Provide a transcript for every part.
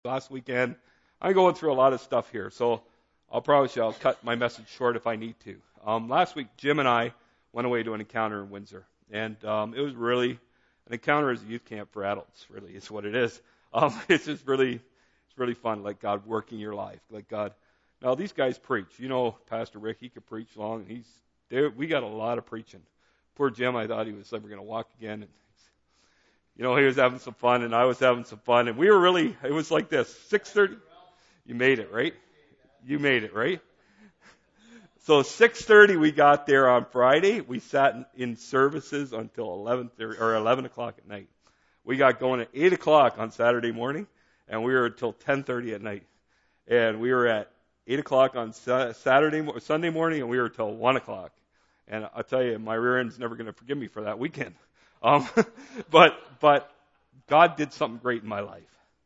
last weekend. I'm going through a lot of stuff here, so I'll cut my message short if I need to. Last week, Jim and I went away to an encounter in Windsor, and it was really an encounter as a youth camp for adults. Really, is what it is. It's just really fun, like God working your life, like God. Now these guys preach. You know, Pastor Rick, he could preach long. We got a lot of preaching. Poor Jim, I thought he was never going to walk again. And, he was having some fun, and I was having some fun, and it was like this, 6:30. You made it, right? You made it, right? So 6:30 we got there on Friday. We sat in services until 11:30 or 11 o'clock at night. We got going at 8 o'clock on Saturday morning, and we were until 10:30 at night. And we were at 8 o'clock on Sunday morning, and we were till 1 o'clock. And I'll tell you, my rear end's never going to forgive me for that weekend. But God did something great in my life.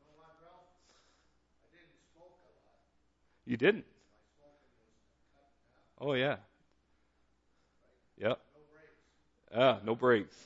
You didn't? Oh, yeah. Yep. No breaks.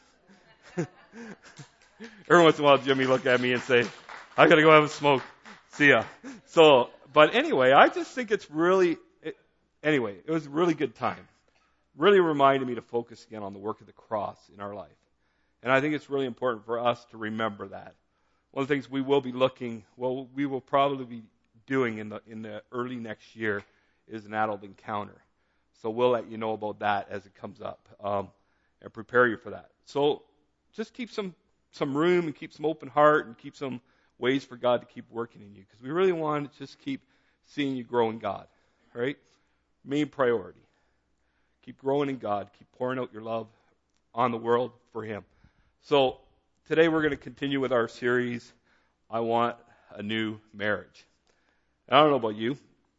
Every once in a while, Jimmy look at me and say, I got to go have a smoke. See ya. But anyway, I just think it was a really good time. Really reminded me to focus again on the work of the cross in our life. And I think it's really important for us to remember that. One of the things we will probably be doing in the early next year is an adult encounter. So we'll let you know about that as it comes up, and prepare you for that. So just keep some room and keep some open heart and keep some ways for God to keep working in you, because we really want to just keep seeing you grow in God, right? Main priority. Keep growing in God. Keep pouring out your love on the world for Him. So today we're going to continue with our series, I Want a New Marriage. I don't know about you.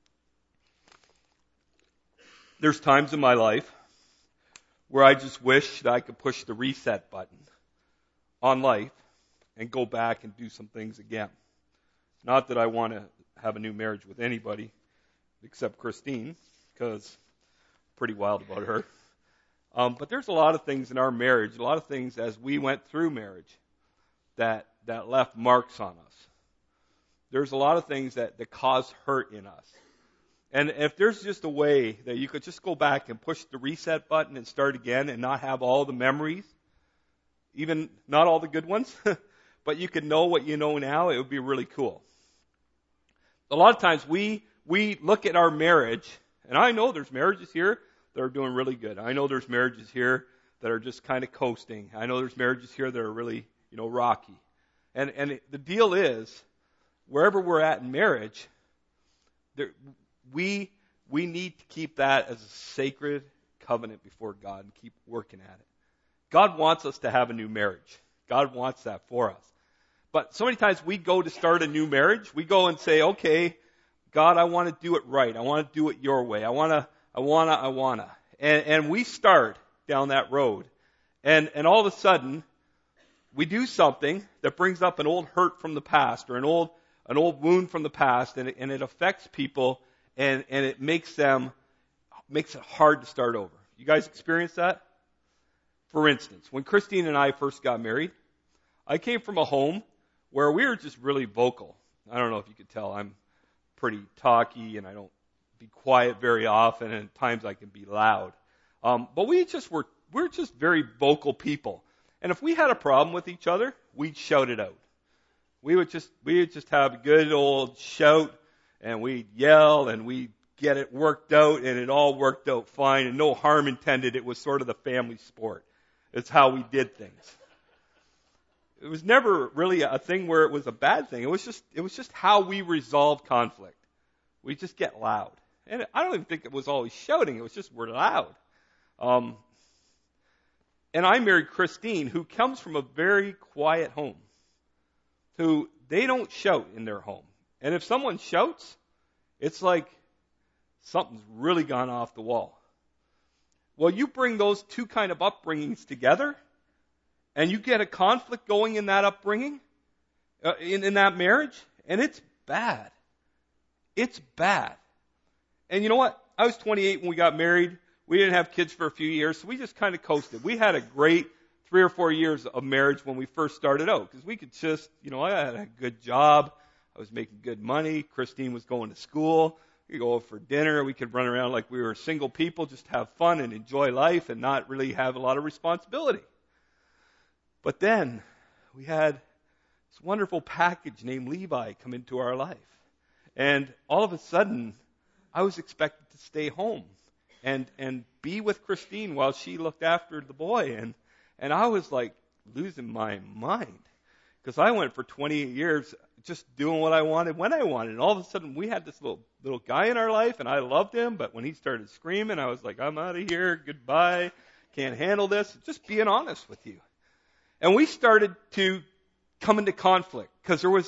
There's times in my life where I just wish that I could push the reset button on life and go back and do some things again. Not that I want to have a new marriage with anybody except Christine, because I'm pretty wild about her. But there's a lot of things in our marriage, a lot of things as we went through marriage that left marks on us. There's a lot of things that caused hurt in us. And if there's just a way that you could just go back and push the reset button and start again and not have all the memories, even not all the good ones, but you could know what you know now, it would be really cool. A lot of times we look at our marriage, and I know there's marriages here that are doing really good. I know there's marriages here that are just kind of coasting. I know there's marriages here that are really, rocky. And the deal is, wherever we're at in marriage, we need to keep that as a sacred covenant before God and keep working at it. God wants us to have a new marriage. God wants that for us. But so many times we go to start a new marriage, we go and say, okay, God, I want to do it right. I want to do it your way. I wanna. And we start down that road. And all of a sudden, we do something that brings up an old hurt from the past or an old wound from the past, and it affects people, and it makes it hard to start over. You guys experience that? For instance, when Christine and I first got married, I came from a home where we were just really vocal. I don't know if you could tell, I'm pretty talky, and I don't be quiet very often, and at times I can be loud. But we're just very vocal people. And if we had a problem with each other, we'd shout it out. We would just have a good old shout, and we'd yell, and we'd get it worked out, and it all worked out fine, and no harm intended. It was sort of the family sport. It's how we did things. It was never really a thing where it was a bad thing. It was just how we resolved conflict. We just get loud. And I don't even think it was always shouting. It was just we're loud. And I married Christine, who comes from a very quiet home, who they don't shout in their home. And if someone shouts, it's like something's really gone off the wall. Well, you bring those two kind of upbringings together, and you get a conflict going in that upbringing, in that marriage, and it's bad. It's bad. And you know what? I was 28 when we got married. We didn't have kids for a few years, so we just kind of coasted. We had a great 3 or 4 years of marriage when we first started out, because we could just, I had a good job. I was making good money. Christine was going to school. We could go out for dinner. We could run around like we were single people, just have fun and enjoy life and not really have a lot of responsibility. But then we had this wonderful package named Levi come into our life. And all of a sudden, I was expected to stay home and be with Christine while she looked after the boy. And I was like losing my mind because I went for 28 years just doing what I wanted when I wanted. And all of a sudden, we had this little guy in our life, and I loved him. But when he started screaming, I was like, I'm out of here. Goodbye. Can't handle this. Just being honest with you. And we started to come into conflict because there was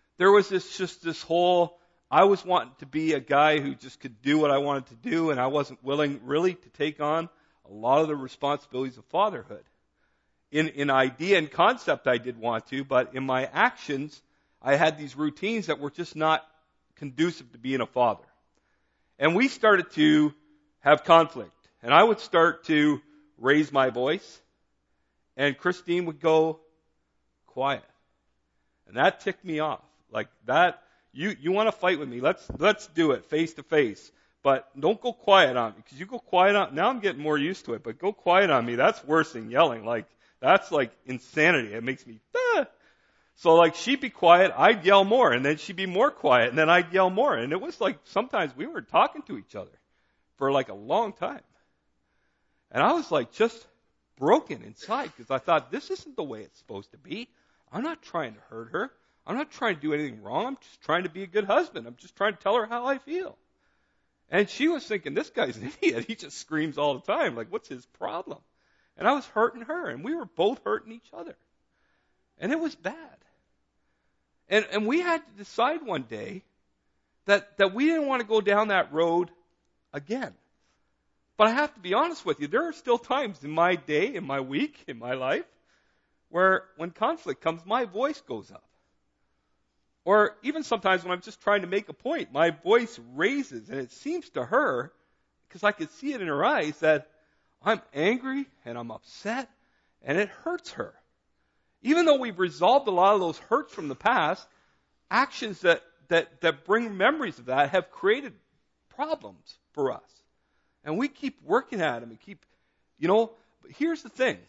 this whole, I was wanting to be a guy who just could do what I wanted to do, and I wasn't willing really to take on a lot of the responsibilities of fatherhood. In idea and concept, I did want to, but in my actions, I had these routines that were just not conducive to being a father. And we started to have conflict. And I would start to raise my voice, and Christine would go quiet. And that ticked me off. Like that, you want to fight with me, let's do it face to face. But don't go quiet on me, because you go quiet on, now I'm getting more used to it, but go quiet on me, that's worse than yelling. Like, that's like insanity. It makes me, So like she'd be quiet, I'd yell more, and then she'd be more quiet, and then I'd yell more. And it was like sometimes we were talking to each other for like a long time. And I was like just broken inside because I thought, this isn't the way it's supposed to be. I'm not trying to hurt her. I'm not trying to do anything wrong. I'm just trying to be a good husband. I'm just trying to tell her how I feel. And she was thinking, this guy's an idiot. He just screams all the time. Like, what's his problem? And I was hurting her, and we were both hurting each other. And it was bad. And we had to decide one day that we didn't want to go down that road again. But I have to be honest with you, there are still times in my day, in my week, in my life, where when conflict comes, my voice goes up. Or even sometimes when I'm just trying to make a point, my voice raises, and it seems to her, because I could see it in her eyes, that I'm angry and I'm upset, and it hurts her. Even though we've resolved a lot of those hurts from the past, actions that bring memories of that have created problems for us. And we keep working at them and but here's the thing.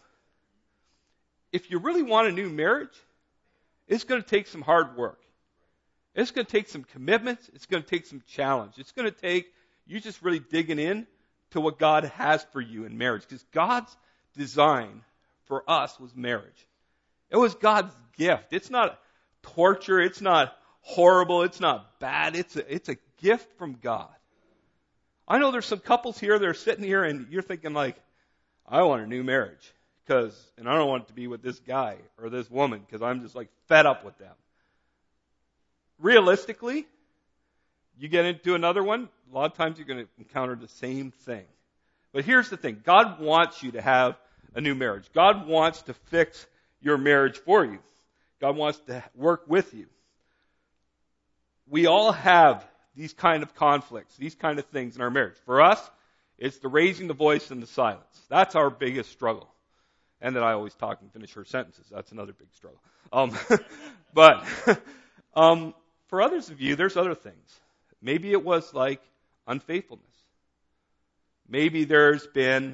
If you really want a new marriage, it's going to take some hard work. It's going to take some commitments. It's going to take some challenge. It's going to take you just really digging in to what God has for you in marriage. Because God's design for us was marriage. It was God's gift. It's not torture. It's not horrible. It's not bad. It's a gift from God. I know there's some couples here that are sitting here and you're thinking like, I want a new marriage. And I don't want to be with this guy or this woman because I'm just like fed up with them. Realistically, you get into another one, a lot of times you're going to encounter the same thing. But here's the thing. God wants you to have a new marriage. God wants to fix your marriage for you. God wants to work with you. We all have these kind of conflicts, these kind of things in our marriage. For us, it's the raising the voice and the silence. That's our biggest struggle. And that I always talk and finish her sentences. That's another big struggle. But for others of you, there's other things. Maybe it was like unfaithfulness. Maybe there's been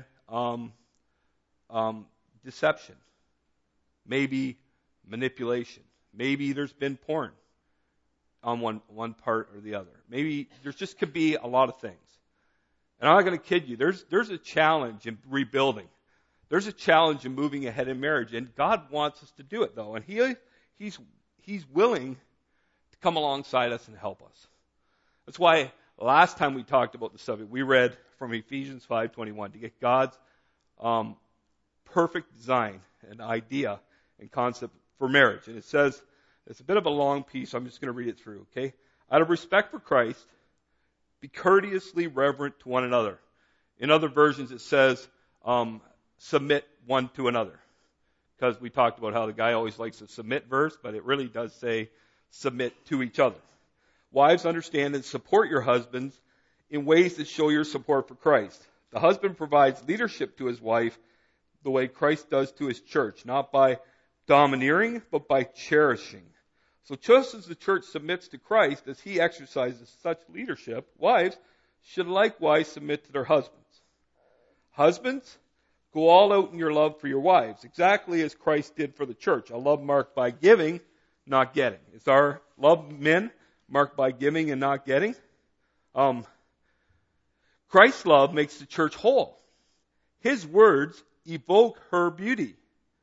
deception. Maybe manipulation. Maybe there's been porn on one part or the other. Maybe there just could be a lot of things. And I'm not going to kid you. There's a challenge in rebuilding. There's a challenge in moving ahead in marriage. And God wants us to do it, though. And He's willing to come alongside us and help us. That's why last time we talked about the subject, we read from Ephesians 5:21 to get God's perfect design and idea and concept for marriage. And it says, it's a bit of a long piece, so I'm just going to read it through, okay? Out of respect for Christ, be courteously reverent to one another. In other versions it says, submit one to another. Because we talked about how the guy always likes a submit verse, but it really does say submit to each other. Wives, understand and support your husbands in ways that show your support for Christ. The husband provides leadership to his wife the way Christ does to his church, not by domineering, but by cherishing, So just as the church submits to Christ as he exercises such leadership, wives should likewise submit to their husbands. Husbands, go all out in your love for your wives, exactly as Christ did for the church, a love marked by giving, not getting. Is our love, men, marked by giving and not getting? Christ's love makes the church whole. His words evoke her beauty.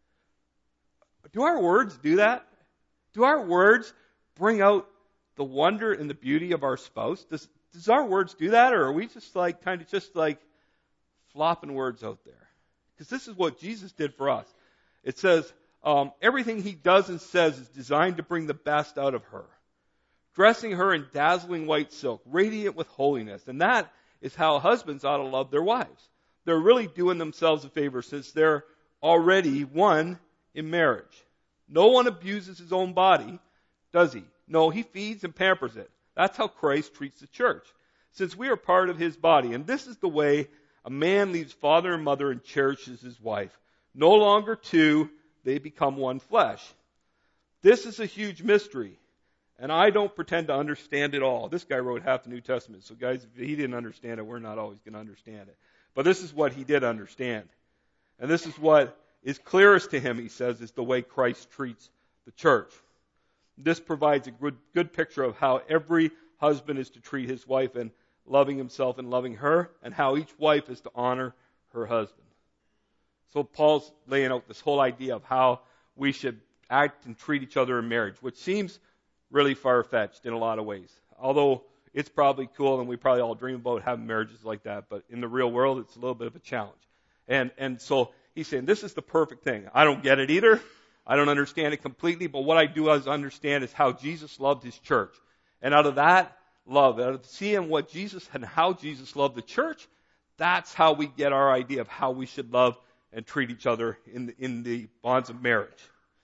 Do our words do that? Do our words bring out the wonder and the beauty of our spouse? Does our words do that, or are we just kind of flopping words out there? Because this is what Jesus did for us. It says, everything he does and says is designed to bring the best out of her, dressing her in dazzling white silk, radiant with holiness. And that is how husbands ought to love their wives. They're really doing themselves a favor since they're already one in marriage. No one abuses his own body, does he? No, he feeds and pampers it. That's how Christ treats the church, since we are part of his body. And this is the way a man leaves father and mother and cherishes his wife. No longer two, they become one flesh. This is a huge mystery, and I don't pretend to understand it all. This guy wrote half the New Testament, so guys, if he didn't understand it, we're not always going to understand it. But this is what he did understand. And this is what is clearest to him, he says, is the way Christ treats the church. This provides a good picture of how every husband is to treat his wife and loving himself and loving her, and how each wife is to honor her husband. So Paul's laying out this whole idea of how we should act and treat each other in marriage, which seems really far-fetched in a lot of ways. Although it's probably cool and we probably all dream about having marriages like that, but in the real world it's a little bit of a challenge. And so he's saying this is the perfect thing. I don't get it either. I don't understand it completely, but what I do understand is how Jesus loved his church. And out of that love, out of seeing what Jesus and how Jesus loved the church, that's how we get our idea of how we should love and treat each other in the bonds of marriage.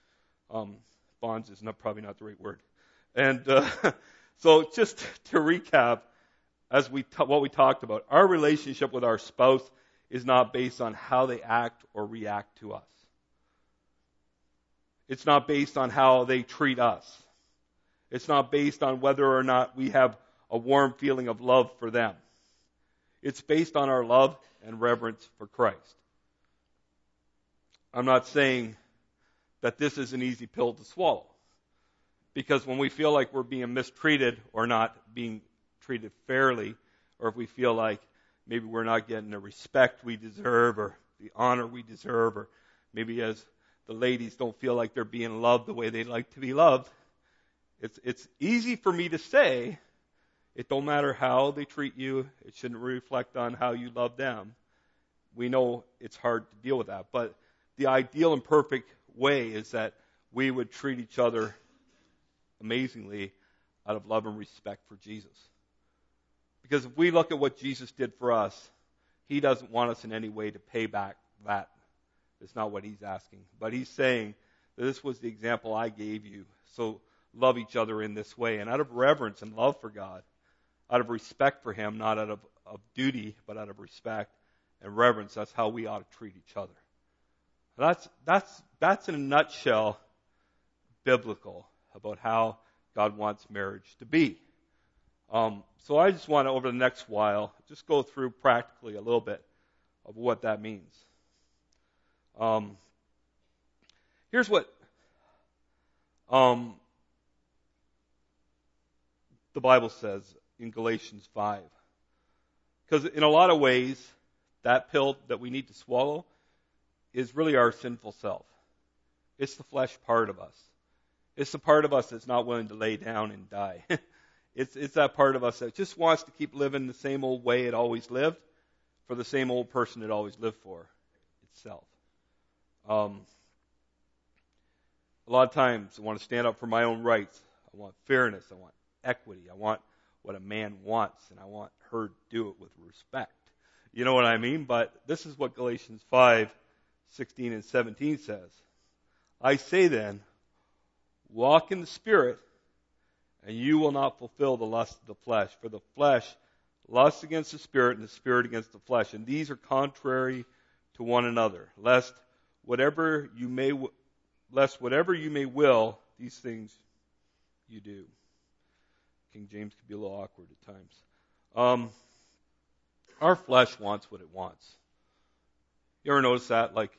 Bonds is probably not the right word. And so just to recap, as what we talked about, our relationship with our spouse is not based on how they act or react to us. It's not based on how they treat us. It's not based on whether or not we have a warm feeling of love for them. It's based on our love and reverence for Christ. I'm not saying that this is an easy pill to swallow, because when we feel like we're being mistreated or not being treated fairly, or if we feel like maybe we're not getting the respect we deserve or the honor we deserve, or maybe as the ladies don't feel like they're being loved the way they'd like to be loved, it's easy for me to say, it don't matter how they treat you, it shouldn't reflect on how you love them. We know it's hard to deal with that, but the ideal and perfect way is that we would treat each other amazingly out of love and respect for Jesus. Because if we look at what Jesus did for us, he doesn't want us in any way to pay back that. It's not what he's asking. But he's saying that this was the example I gave you. So love each other in this way. And out of reverence and love for God, out of respect for him, not out of duty, but out of respect and reverence, that's how we ought to treat each other. That's in a nutshell biblical about how God wants marriage to be. So I just want to, over the next while, just go through practically a little bit of what that means. Here's what the Bible says in Galatians 5. Because in a lot of ways, that pill that we need to swallow is really our sinful self. It's the flesh part of us. It's the part of us that's not willing to lay down and die. It's that part of us that just wants to keep living the same old way it always lived for the same old person it always lived for, itself. A lot of times I want to stand up for my own rights. I want fairness. I want equity. I want what a man wants, and I want her to do it with respect. You know what I mean? But this is what Galatians 5:16 and 17 says. I say then, walk in the Spirit, and you will not fulfill the lust of the flesh. For the flesh lusts against the Spirit, and the Spirit against the flesh. And these are contrary to one another, lest whatever you may will, these things you do. King James can be a little awkward at times. Our flesh wants what it wants. You ever notice that? Like,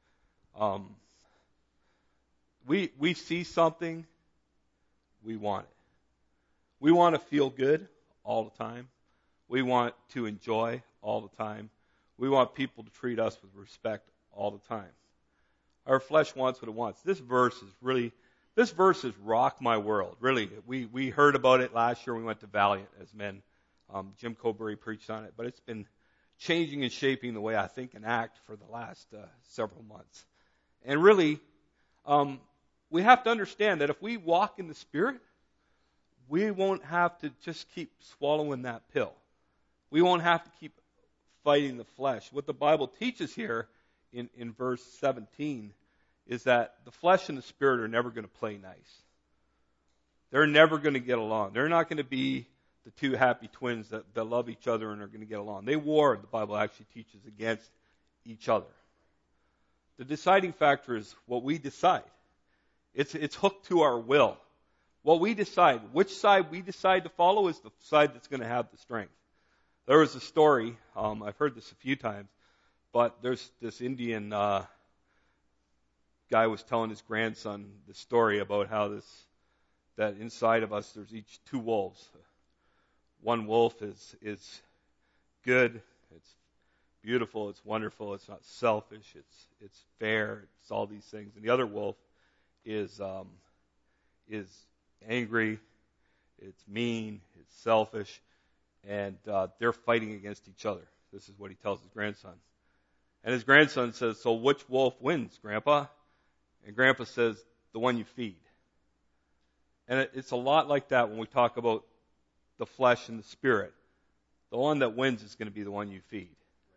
we see something, we want it. We want to feel good all the time. We want to enjoy all the time. We want people to treat us with respect all the time. Our flesh wants what it wants. This verse has rocked my world. Really, we heard about it last year when we went to Valiant as men. Jim Cobury preached on it, but it's been changing and shaping the way I think and act for the last several months. And really, we have to understand that if we walk in the Spirit, we won't have to just keep swallowing that pill. We won't have to keep fighting the flesh. What the Bible teaches here in verse 17 is that the flesh and the Spirit are never going to play nice. They're never going to get along. They're not going to be the two happy twins that love each other and are going to get along. They war, the Bible actually teaches, against each other. The deciding factor is what we decide. It's hooked to our will. What we decide, which side we decide to follow, is the side that's going to have the strength. There was a story, I've heard this a few times, but there's this Indian guy was telling his grandson the story about how that inside of us there's each two wolves. One wolf is good, it's beautiful, it's wonderful, it's not selfish, it's fair, it's all these things. And the other wolf is angry, it's mean, it's selfish, and they're fighting against each other. This is what he tells his grandson. And his grandson says, "So which wolf wins, Grandpa?" And Grandpa says, "The one you feed." And it's a lot like that when we talk about the flesh and the Spirit. The one that wins is going to be the one you feed.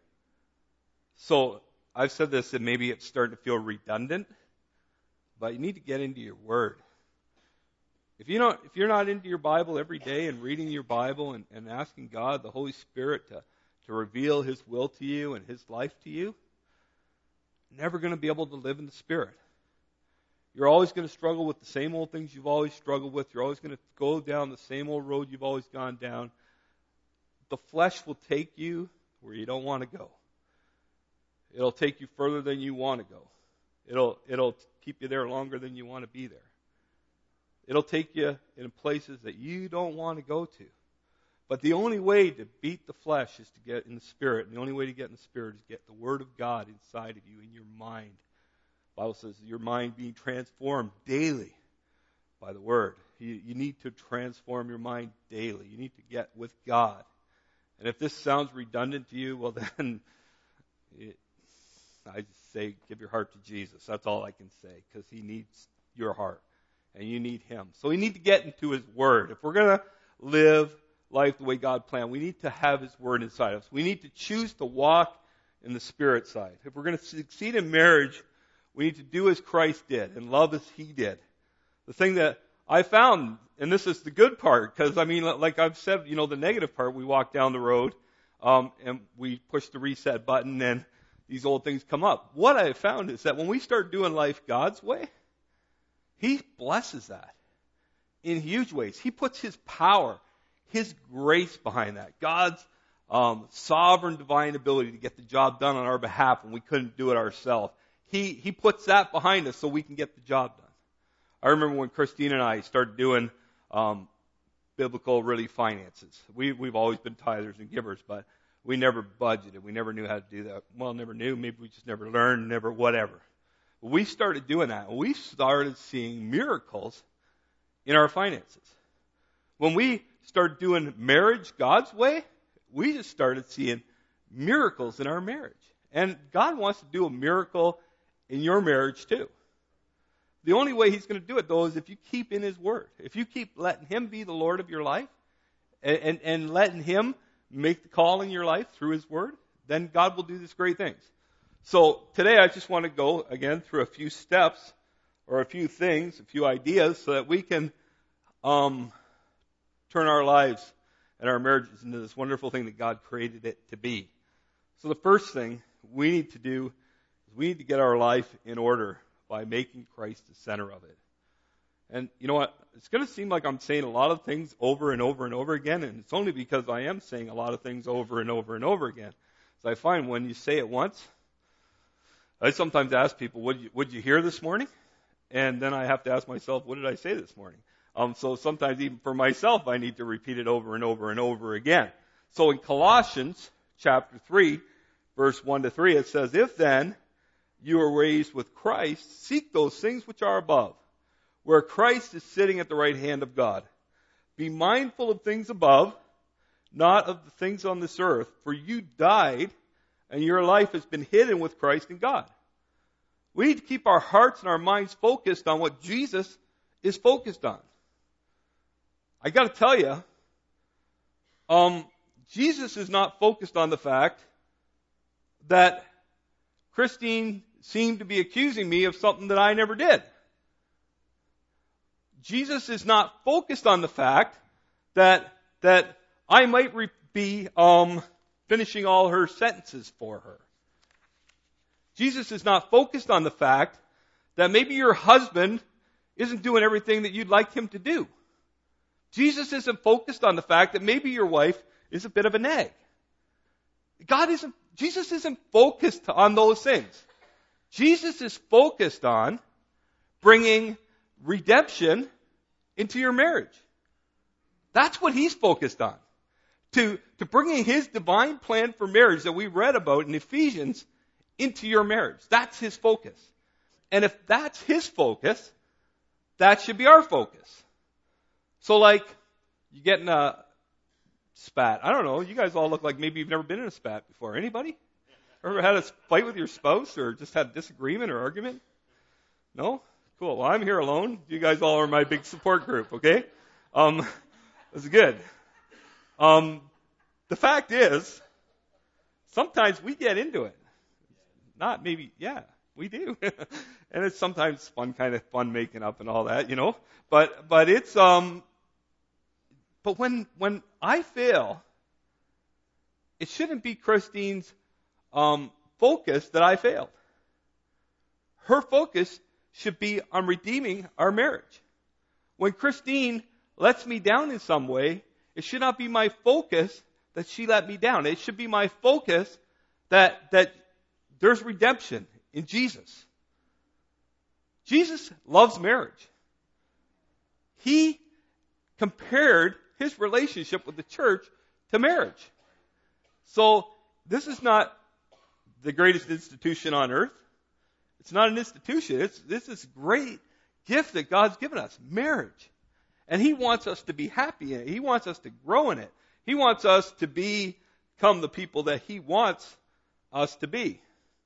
So I've said this, and maybe it's starting to feel redundant, but you need to get into your Word. If you're not into your Bible every day and reading your Bible and asking God, the Holy Spirit, to reveal His will to you and His life to you, you're never going to be able to live in the Spirit. You're always going to struggle with the same old things you've always struggled with. You're always going to go down the same old road you've always gone down. The flesh will take you where you don't want to go. It'll take you further than you want to go. It'll keep you there longer than you want to be there. It'll take you in places that you don't want to go to. But the only way to beat the flesh is to get in the Spirit. And the only way to get in the Spirit is to get the Word of God inside of you, in your mind. The Bible says your mind being transformed daily by the Word. You need to transform your mind daily. You need to get with God. And if this sounds redundant to you, well then, I just say give your heart to Jesus. That's all I can say, because He needs your heart. And you need Him. So we need to get into His Word. If we're going to live life the way God planned, we need to have His Word inside of us. We need to choose to walk in the Spirit side. If we're going to succeed in marriage, we need to do as Christ did and love as He did. The thing that I found, and this is the good part, because like I've said, the negative part, we walk down the road and we push the reset button and these old things come up. What I have found is that when we start doing life God's way, He blesses that in huge ways. He puts His power, His grace behind that. God's sovereign divine ability to get the job done on our behalf when we couldn't do it ourselves. He puts that behind us so we can get the job done. I remember when Christine and I started doing biblical, really, finances. We've always been tithers and givers, but we never budgeted. We never knew how to do that. Well, never knew. Maybe we just never learned, never whatever. But we started doing that. We started seeing miracles in our finances. When we started doing marriage God's way, we just started seeing miracles in our marriage. And God wants to do a miracle in your marriage too. The only way He's going to do it, though, is if you keep in His Word. If you keep letting Him be the Lord of your life and letting Him make the call in your life through His Word, then God will do these great things. So today I just want to go, again, through a few steps or a few things, a few ideas, so that we can turn our lives and our marriages into this wonderful thing that God created it to be. So the first thing we need to do is we need to get our life in order by making Christ the center of it. And you know what? It's going to seem like I'm saying a lot of things over and over and over again, and it's only because I am saying a lot of things over and over and over again. So I find when you say it once, I sometimes ask people, "Would you hear this morning?" And then I have to ask myself, "What did I say this morning?" So sometimes even for myself, I need to repeat it over and over and over again. So in Colossians chapter 3, verse 1 to 3, it says, "If then you are raised with Christ, seek those things which are above, where Christ is sitting at the right hand of God. Be mindful of things above, not of the things on this earth, for you died, and your life has been hidden with Christ in God." We need to keep our hearts and our minds focused on what Jesus is focused on. I got to tell you, Jesus is not focused on the fact that Christine seemed to be accusing me of something that I never did. Jesus is not focused on the fact that I might be finishing all her sentences for her. Jesus is not focused on the fact that maybe your husband isn't doing everything that you'd like him to do. Jesus isn't focused on the fact that maybe your wife is a bit of a nag. Jesus isn't focused on those things. Jesus is focused on bringing redemption into your marriage. That's what he's focused on. To bringing his divine plan for marriage that we read about in Ephesians into your marriage. That's his focus. And if that's his focus, that should be our focus. So like, you get in a spat. I don't know, you guys all look like maybe you've never been in a spat before. Anybody? Ever had a fight with your spouse or just had a disagreement or argument? No? Cool. Well, I'm here alone. You guys all are my big support group, okay? That's good. The fact is, sometimes we get into it. Not maybe, yeah, we do. And it's sometimes fun making up and all that, you know. But it's, but when I fail, it shouldn't be Christine's focus that I failed. Her focus should be on redeeming our marriage. When Christine lets me down in some way, it should not be my focus that she let me down. It should be my focus that there's redemption in Jesus. Jesus loves marriage. He compared his relationship with the church to marriage. So this is not the greatest institution on earth. It's not an institution. This is a great gift that God's given us, marriage. And he wants us to be happy in it. He wants us to grow in it. He wants us to become the people that he wants us to be.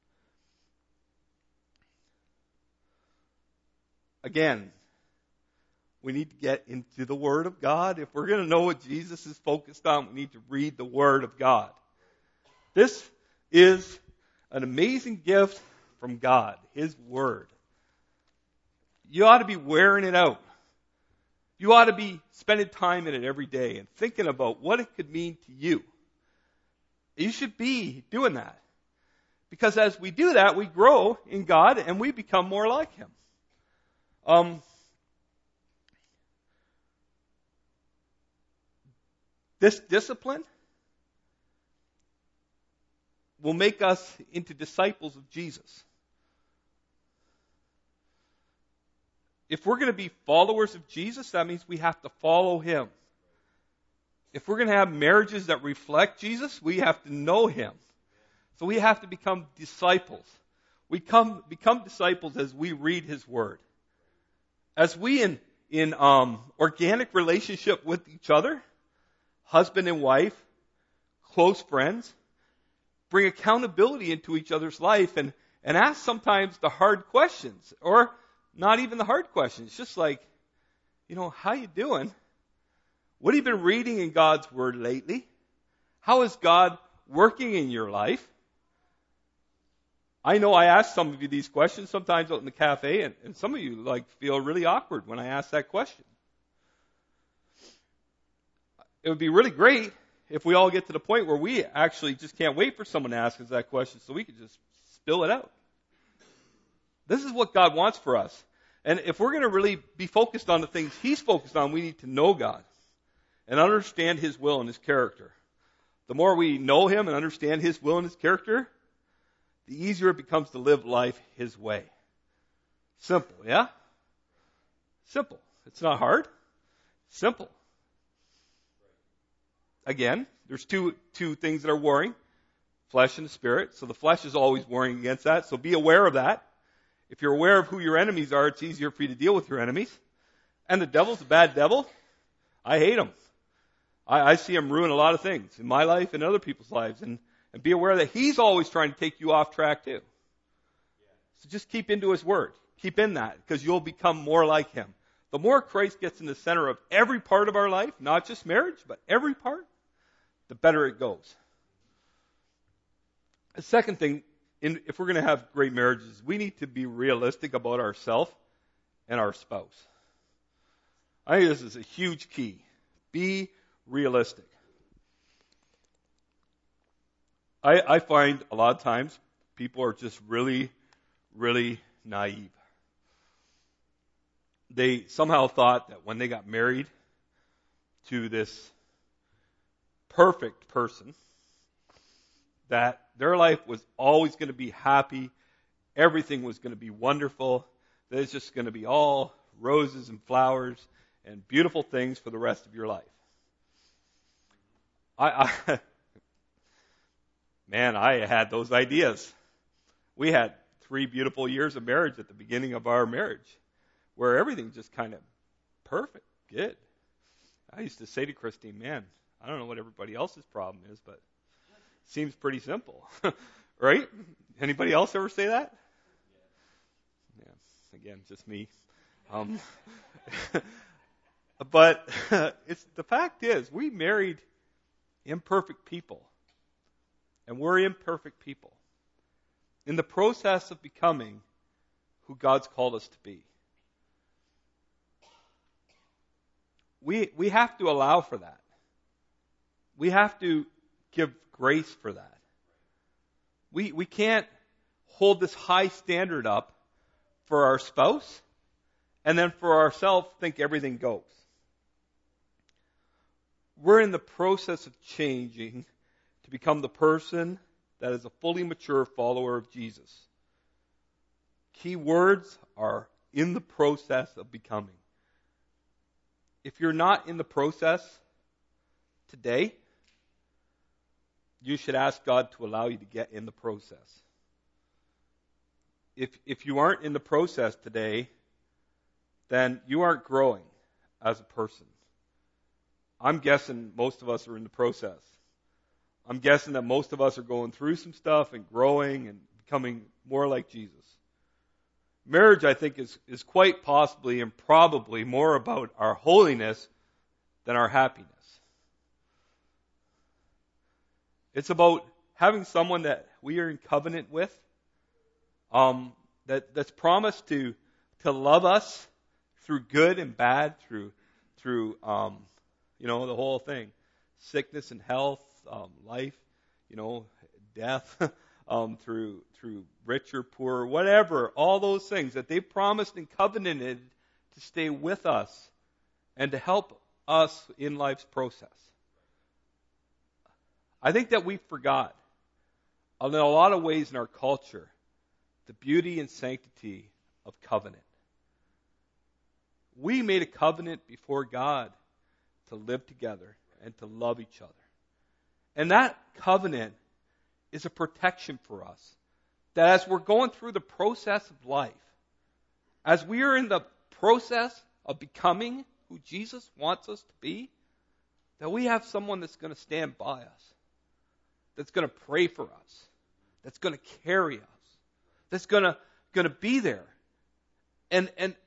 Again, we need to get into the Word of God. If we're going to know what Jesus is focused on, we need to read the Word of God. This is an amazing gift from God, His Word. You ought to be wearing it out. You ought to be spending time in it every day and thinking about what it could mean to you. You should be doing that. Because as we do that, we grow in God and we become more like Him. This discipline will make us into disciples of Jesus. If we're going to be followers of Jesus, that means we have to follow Him. If we're going to have marriages that reflect Jesus, we have to know Him. So we have to become disciples. We become disciples as we read His Word. As we in organic relationship with each other, husband and wife, close friends, bring accountability into each other's life and ask sometimes the hard questions, or not even the hard questions, just like, how you doing? What have you been reading in God's Word lately? How is God working in your life? I know I ask some of you these questions sometimes out in the cafe, and some of you feel really awkward when I ask that question. It would be really great if we all get to the point where we actually just can't wait for someone to ask us that question so we can just spill it out. This is what God wants for us. And if we're going to really be focused on the things He's focused on, we need to know God and understand His will and His character. The more we know Him and understand His will and His character, the easier it becomes to live life His way. Simple, yeah? Simple. It's not hard. Simple. Again, there's two things that are warring, flesh and the spirit. So the flesh is always warring against that. So be aware of that. If you're aware of who your enemies are, it's easier for you to deal with your enemies. And the devil's a bad devil. I hate him. I see him ruin a lot of things in my life and other people's lives. And be aware that he's always trying to take you off track too. So just keep into his word. Keep in that, because you'll become more like him. The more Christ gets in the center of every part of our life, not just marriage, but every part, the better it goes. The second thing, if we're going to have great marriages, we need to be realistic about ourselves and our spouse. I think this is a huge key. Be realistic. I find a lot of times people are just really, really naive. They somehow thought that when they got married to this perfect person, that their life was always going to be happy, everything was going to be wonderful, that it's just going to be all roses and flowers and beautiful things for the rest of your life. Man, I had those ideas. We had 3 beautiful years of marriage at the beginning of our marriage, where everything's just kind of perfect, good. I used to say to Christine, man, I don't know what everybody else's problem is, but it seems pretty simple. Right? Anybody else ever say that? Yeah, again, just me. But the fact is, we married imperfect people. And we're imperfect people in the process of becoming who God's called us to be. We have to allow for that. We have to give grace for that. We can't hold this high standard up for our spouse and then for ourselves think everything goes. We're in the process of changing to become the person that is a fully mature follower of Jesus. Key words are in the process of becoming. If you're not in the process today, you should ask God to allow you to get in the process. If you aren't in the process today, then you aren't growing as a person. I'm guessing most of us are in the process. I'm guessing that most of us are going through some stuff and growing and becoming more like Jesus. Marriage, I think, is quite possibly and probably more about our holiness than our happiness. It's about having someone that we are in covenant with, that's promised to love us through good and bad, through the whole thing, sickness and health, life, death, through rich or poor, whatever, all those things that they promised and covenanted to stay with us and to help us in life's process. I think that we forgot, in a lot of ways in our culture, the beauty and sanctity of covenant. We made a covenant before God to live together and to love each other. And that covenant is a protection for us. That as we're going through the process of life, as we are in the process of becoming who Jesus wants us to be, that we have someone that's going to stand by us, that's going to pray for us, that's going to carry us, that's going to be there. And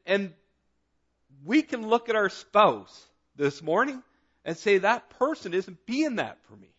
we can look at our spouse this morning and say, that person isn't being that for me.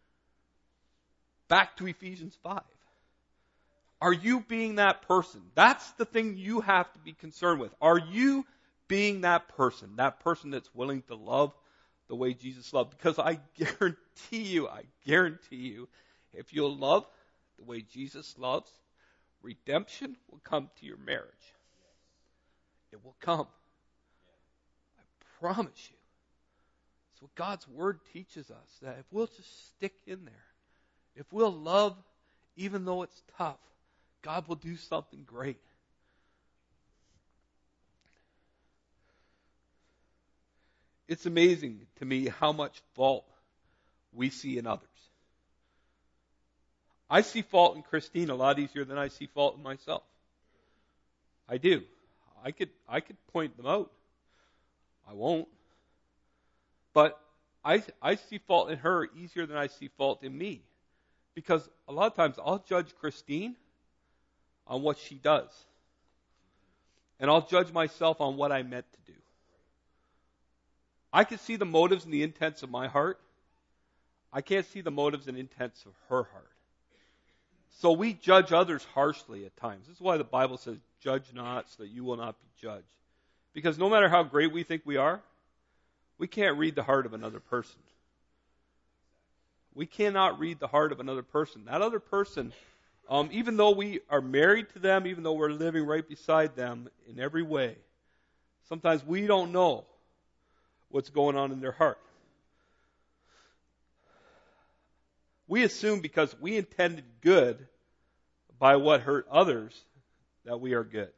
Back to Ephesians 5. Are you being that person? That's the thing you have to be concerned with. Are you being that person that's willing to love the way Jesus loved? Because I guarantee you, if you'll love the way Jesus loves, redemption will come to your marriage. it will come. I promise you. It's what God's Word teaches us, that if we'll just stick in there, if we'll love even though it's tough, God will do something great. It's amazing to me how much fault we see in others. I see fault in Christine a lot easier than I see fault in myself. I do. I could point them out. I won't. But I see fault in her easier than I see fault in me. Because a lot of times I'll judge Christine on what she does. And I'll judge myself on what I meant to do. I can see the motives and the intents of my heart. I can't see the motives and intents of her heart. So we judge others harshly at times. This is why the Bible says, judge not so that you will not be judged. Because no matter how great we think we are, we can't read the heart of another person. We cannot read the heart of another person. That other person, even though we are married to them, even though we're living right beside them in every way, sometimes we don't know what's going on in their heart. We assume because we intended good by what hurt others that we are good.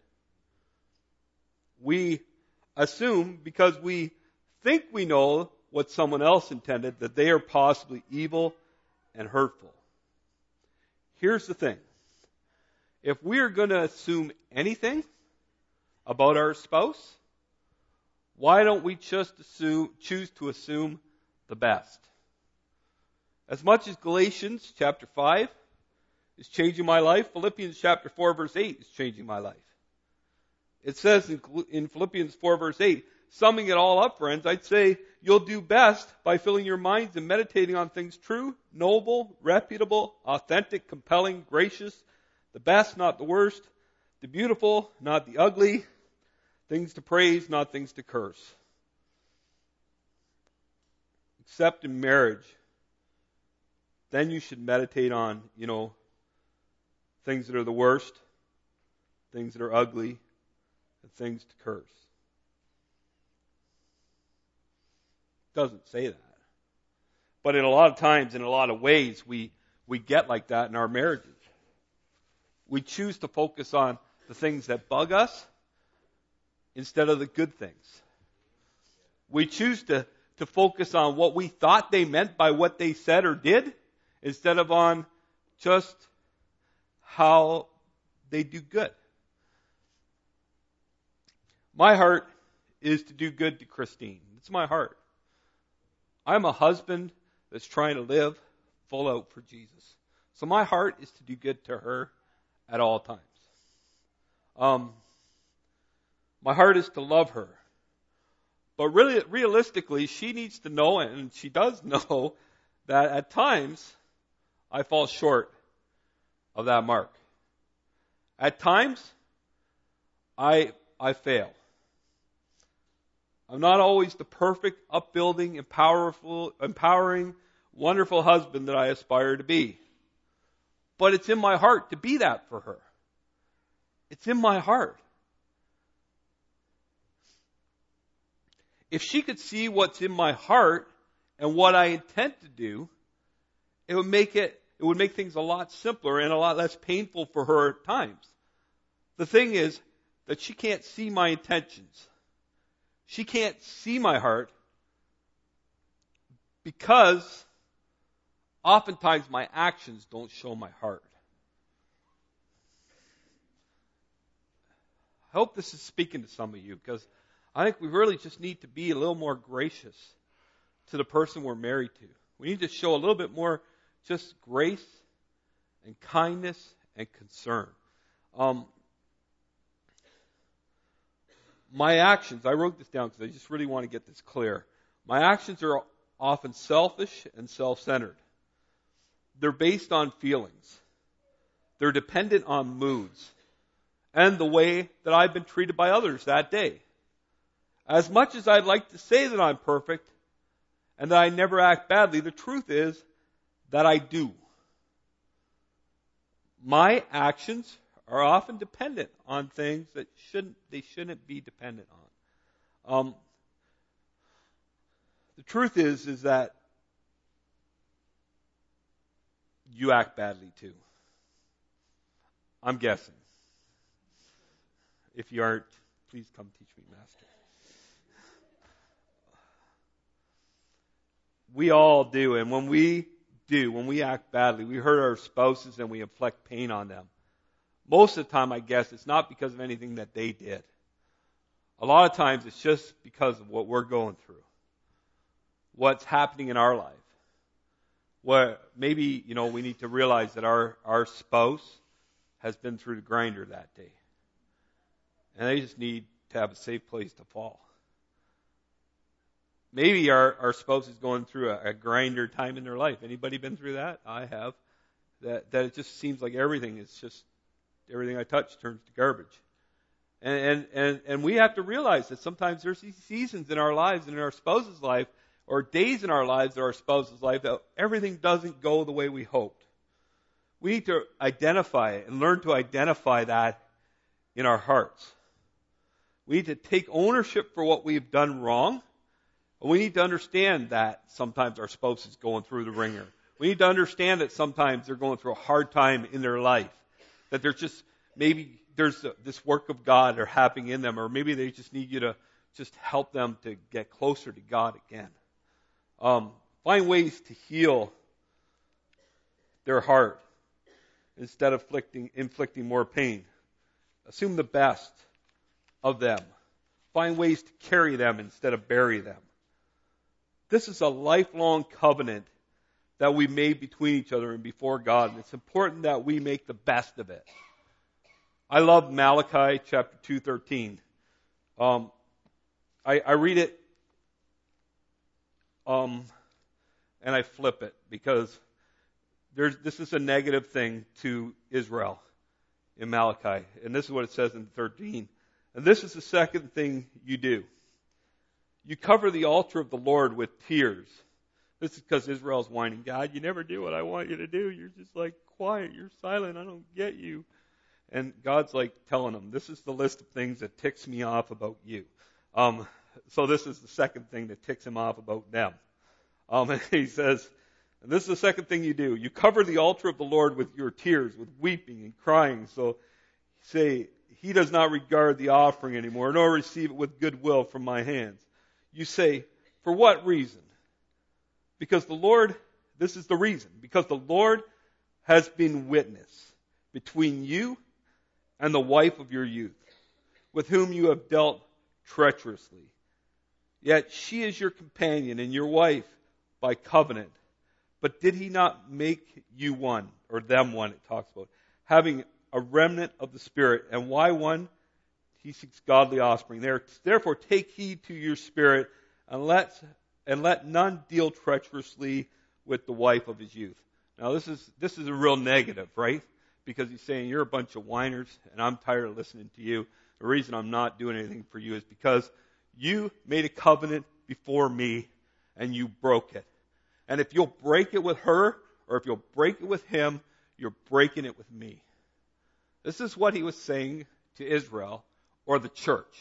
We assume because we think we know what someone else intended that they are possibly evil and hurtful. Here's the thing. If we are going to assume anything about our spouse, why don't we just choose to assume the best? As much as Galatians chapter 5 is changing my life, Philippians chapter 4 verse 8 is changing my life. It says in Philippians 4 verse 8, summing it all up, friends, I'd say you'll do best by filling your minds and meditating on things true, noble, reputable, authentic, compelling, gracious, the best, not the worst, the beautiful, not the ugly, things to praise, not things to curse. Except in marriage, then you should meditate on, things that are the worst, things that are ugly, and things to curse. It doesn't say that. But in a lot of times, in a lot of ways, we get like that in our marriages. We choose to focus on the things that bug us instead of the good things. We choose to focus on what we thought they meant by what they said or did instead of on just how they do good. My heart is to do good to Christine. It's my heart. I'm a husband that's trying to live full out for Jesus. So my heart is to do good to her at all times. My heart is to love her. But really, realistically, she needs to know, and she does know, that at times I fall short of that mark. At times, I fail. I'm not always the perfect, upbuilding, empowering, wonderful husband that I aspire to be. But it's in my heart to be that for her. It's in my heart. If she could see what's in my heart and what I intend to do, it would make things a lot simpler and a lot less painful for her at times. The thing is that she can't see my intentions. She can't see my heart because oftentimes my actions don't show my heart. I hope this is speaking to some of you, because I think we really just need to be a little more gracious to the person we're married to. We need to show a little bit more just grace and kindness and concern. My actions, I wrote this down because I just really want to get this clear. My actions are often selfish and self-centered. They're based on feelings. They're dependent on moods and the way that I've been treated by others that day. As much as I'd like to say that I'm perfect and that I never act badly, the truth is that I do. My actions are often dependent on things that they shouldn't be dependent on. The truth is that you act badly too. I'm guessing. If you aren't, please come teach me, Master. We all do, and when we act badly, we hurt our spouses and we inflict pain on them. Most of the time, I guess, it's not because of anything that they did. A lot of times, it's just because of what we're going through. What's happening in our life. Where maybe, we need to realize that our spouse has been through the grinder that day. And they just need to have a safe place to fall. Maybe our spouse is going through a grinder time in their life. Anybody been through that? I have. That it just seems like everything I touch turns to garbage. And we have to realize that sometimes there's these seasons in our lives and in our spouse's life, or days in our lives or our spouse's life, that everything doesn't go the way we hoped. We need to identify it and learn to identify that in our hearts. We need to take ownership for what we've done wrong. We need to understand that sometimes our spouse is going through the ringer. We need to understand that sometimes they're going through a hard time in their life. That maybe there's this work of God are happening in them, or maybe they just need you to just help them to get closer to God again. Find ways to heal their heart instead of inflicting more pain. Assume the best of them. Find ways to carry them instead of bury them. This is a lifelong covenant that we made between each other and before God, and it's important that we make the best of it. I love Malachi chapter 2:13. I read it and I flip it because this is a negative thing to Israel in Malachi. And this is what it says in 13. And this is the second thing you do. You cover the altar of the Lord with tears. This is because Israel's whining, God, you never do what I want you to do. You're just like quiet. You're silent. I don't get you. And God's like telling them, this is the list of things that ticks me off about you. So this is the second thing that ticks him off about them. And he says, and this is the second thing you do. You cover the altar of the Lord with your tears, with weeping and crying. So say, he does not regard the offering anymore, nor receive it with goodwill from my hands. You say, for what reason? Because the Lord, this is the reason, because the Lord has been witness between you and the wife of your youth, with whom you have dealt treacherously. Yet she is your companion and your wife by covenant. But did he not make you one, or them one, it talks about, having a remnant of the Spirit? And why one? He seeks godly offspring. Therefore take heed to your spirit, and let none deal treacherously with the wife of his youth. Now this is a real negative, right? Because he's saying you're a bunch of whiners, and I'm tired of listening to you. The reason I'm not doing anything for you is because you made a covenant before me, and you broke it. And if you'll break it with her, or if you'll break it with him, you're breaking it with me. This is what he was saying to Israel, or the church.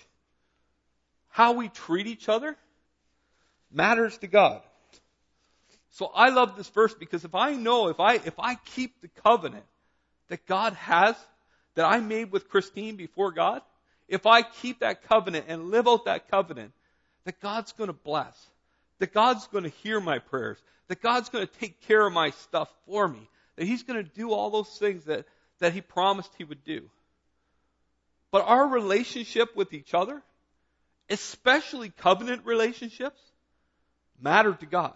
How we treat each other matters to God. So I love this verse because if I keep the covenant that God has, that I made with Christine before God, if I keep that covenant and live out that covenant, that God's going to bless, that God's going to hear my prayers, that God's going to take care of my stuff for me, that he's going to do all those things that he promised he would do. But our relationship with each other, especially covenant relationships, matter to God.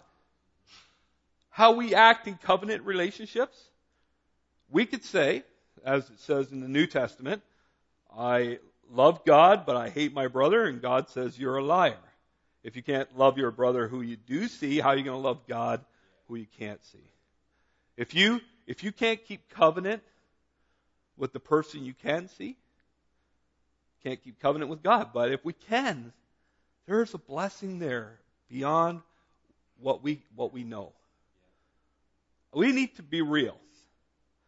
How we act in covenant relationships, we could say, as it says in the New Testament, I love God, but I hate my brother, and God says you're a liar. If you can't love your brother who you do see, how are you going to love God who you can't see? If you can't keep covenant with the person you can see, can't keep covenant with God. But if we can, there's a blessing there beyond what we know. We need to be real.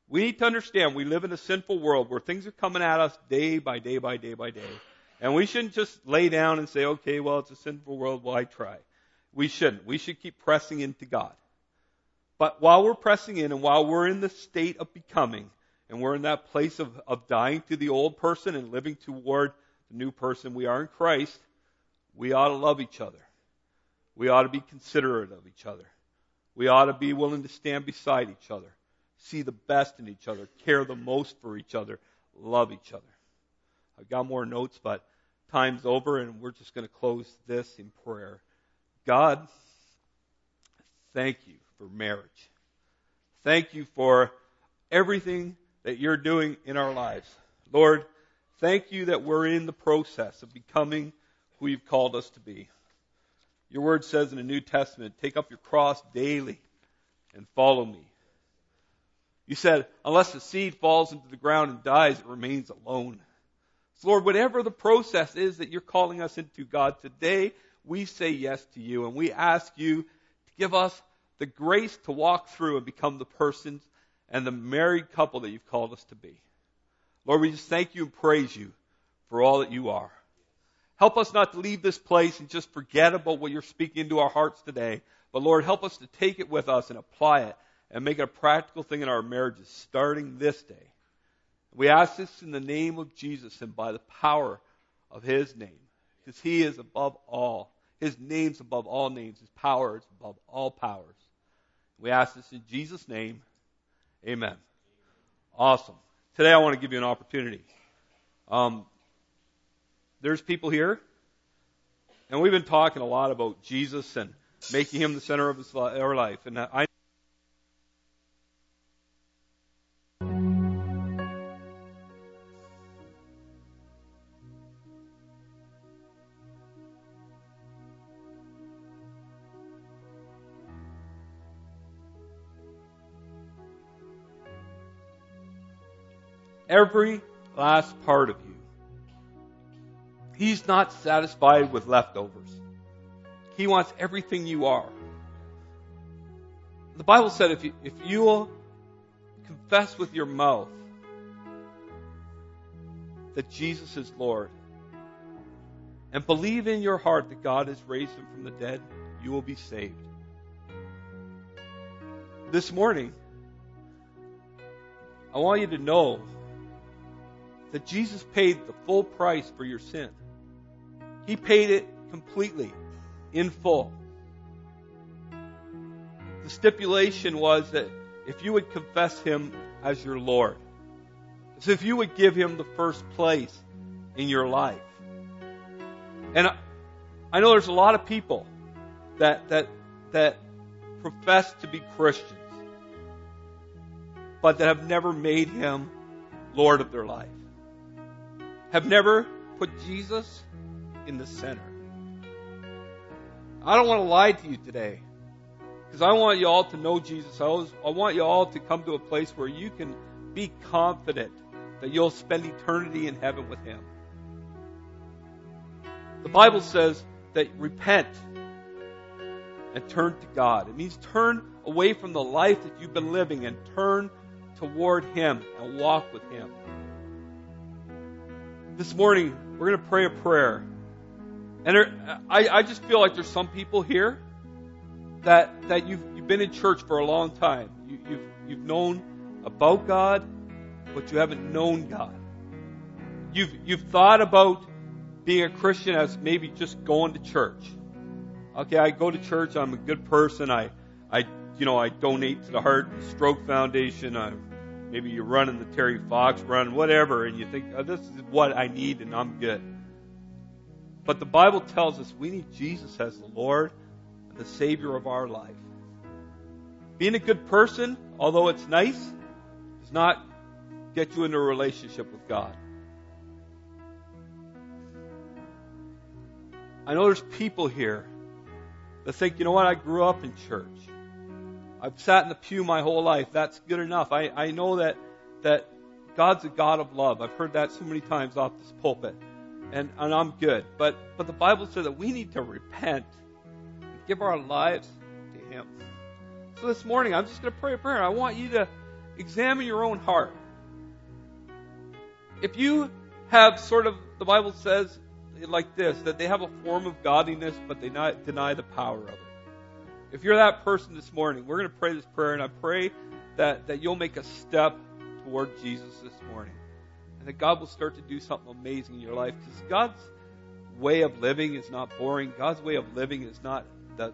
We need to understand we live in a sinful world where things are coming at us day by day by day by day. And we shouldn't just lay down and say, okay, well, it's a sinful world, well, I try. We shouldn't. We should keep pressing into God. But while we're pressing in and while we're in the state of becoming, and we're in that place of dying to the old person and living toward the new person we are in Christ, we ought to love each other. We ought to be considerate of each other. We ought to be willing to stand beside each other, see the best in each other, care the most for each other, love each other. I've got more notes, but time's over, and we're just going to close this in prayer. God, thank you for marriage. Thank you for everything that you're doing in our lives. Lord, thank you that we're in the process of becoming who you've called us to be. Your word says in the New Testament, take up your cross daily and follow me. You said, unless the seed falls into the ground and dies, it remains alone. So Lord, whatever the process is that you're calling us into, God, today we say yes to you, and we ask you to give us the grace to walk through and become the persons and the married couple that you've called us to be. Lord, we just thank you and praise you for all that you are. Help us not to leave this place and just forget about what you're speaking into our hearts today. But Lord, help us to take it with us and apply it and make it a practical thing in our marriages starting this day. We ask this in the name of Jesus and by the power of his name. Because he is above all. His name's above all names. His power is above all powers. We ask this in Jesus' name. Amen. Awesome. Today I want to give you an opportunity. There's people here, and we've been talking a lot about Jesus and making him the center of our life. And every last part of you. He's not satisfied with leftovers. He wants everything you are. The Bible said if you will confess with your mouth that Jesus is Lord and believe in your heart that God has raised him from the dead, you will be saved. This morning, I want you to know that Jesus paid the full price for your sin. He paid it completely, in full. The stipulation was that if you would confess him as your Lord, as if you would give him the first place in your life. And I know there's a lot of people that profess to be Christians, but that have never made him Lord of their life. Have never put Jesus in the center. I don't want to lie to you today, because I want you all to know Jesus. I want you all to come to a place where you can be confident that you'll spend eternity in heaven with him. The Bible says that repent and turn to God. It means turn away from the life that you've been living and turn toward him and walk with him. This morning, we're going to pray a prayer. And I just feel like there's some people here that you've been in church for a long time. You've known about God, but you haven't known God. You've thought about being a Christian as maybe just going to church. Okay, I go to church. I'm a good person. I donate to the Heart and Stroke Foundation. Maybe you're running the Terry Fox run, whatever, and you think, oh, this is what I need and I'm good. But the Bible tells us we need Jesus as the Lord and the Savior of our life. Being a good person, although it's nice, does not get you into a relationship with God. I know there's people here that think, you know what, I grew up in church. I've sat in the pew my whole life. That's good enough. I know that God's a God of love. I've heard that so many times off this pulpit. And I'm good. But the Bible says that we need to repent and give our lives to him. So this morning, I'm just going to pray a prayer. I want you to examine your own heart. If you have sort of, the Bible says like this, that they have a form of godliness, but they deny the power of it. If you're that person this morning, we're going to pray this prayer, and I pray that you'll make a step toward Jesus this morning. And that God will start to do something amazing in your life. Because God's way of living is not boring. God's way of living is not the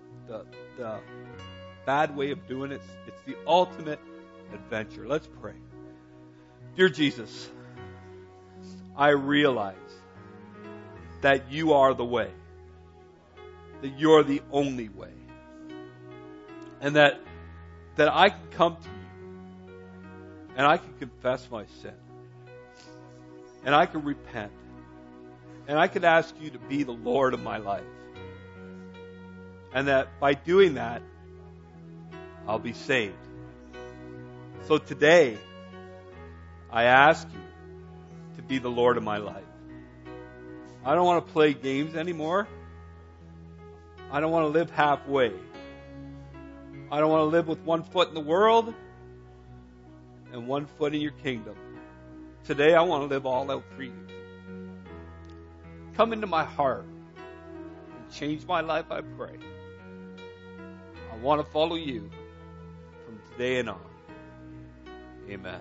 bad way of doing it. It's the ultimate adventure. Let's pray. Dear Jesus, I realize that you are the way. That you're the only way. And that I can come to you and I can confess my sin. And I can repent. And I can ask you to be the Lord of my life. And that by doing that, I'll be saved. So today, I ask you to be the Lord of my life. I don't want to play games anymore. I don't want to live halfway. I don't want to live with one foot in the world and one foot in your kingdom. Today I want to live all out for you. Come into my heart and change my life, I pray. I want to follow you from today and on. Amen.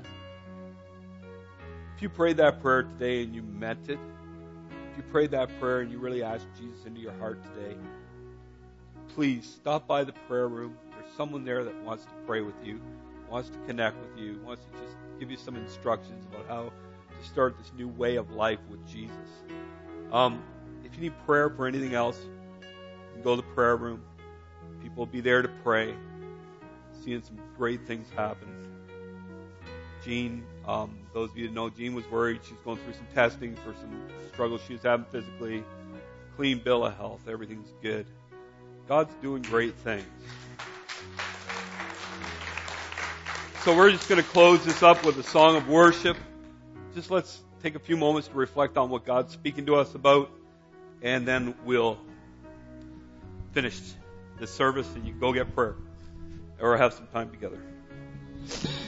If you prayed that prayer today and you meant it, if you prayed that prayer and you really asked Jesus into your heart today, please stop by the prayer room. There's someone there that wants to pray with you, wants to connect with you, wants to just give you some instructions about how to start this new way of life with Jesus. If you need prayer for anything else, you can go to the prayer room. People will be there to pray. Seeing some great things happen. Jean, those of you that know, Jean was worried. She's going through some testing for some struggles she was having physically. Clean bill of health. Everything's good. God's doing great things. So we're just going to close this up with a song of worship. Just let's take a few moments to reflect on what God's speaking to us about, and then we'll finish the service and you can go get prayer or have some time together.